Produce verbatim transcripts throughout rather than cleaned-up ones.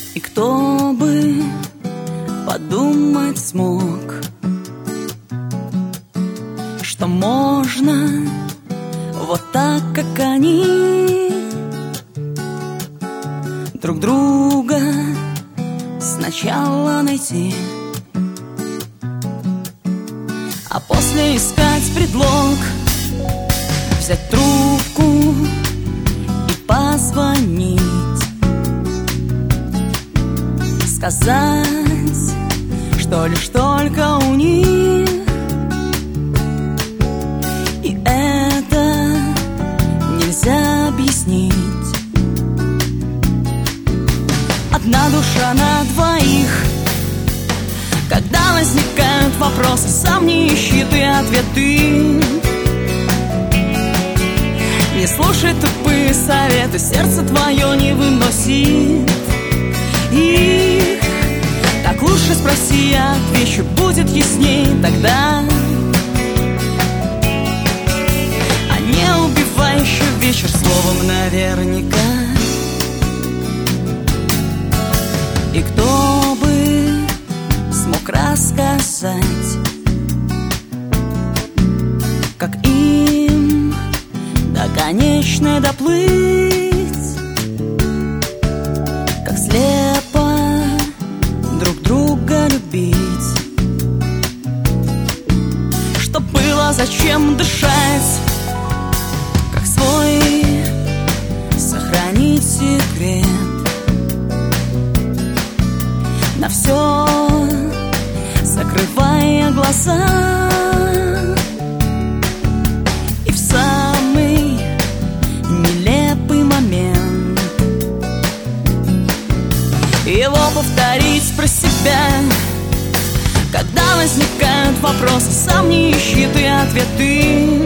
И кто бы подумать смог, что можно вот так, как они, друг друга сначала найти, а после искать предлог, взять трубку и позвонить, сказать, что лишь только у них. И это нельзя объяснить. Одна душа на двоих. Когда возникают вопросы, сам не ищи ты ответы. Не слушай тупые советы, сердце твое не выносит их. Так лучше спроси, отвечу, будет ясней тогда. А не убивай еще вечер словом наверняка. И кто бы смог рассказать, как им до конечной доплыть, как слепо друг друга любить, что было зачем дышать, как свой сохранить секрет, на все закрывая глаза, и в самый нелепый момент его повторить про себя. Когда возникают вопросы, сам не ищи ты ответы.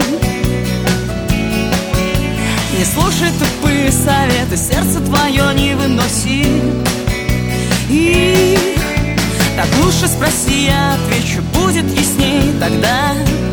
Не слушай тупые советы, сердце твое не выносит. И так лучше спроси, я отвечу, будет ясней тогда.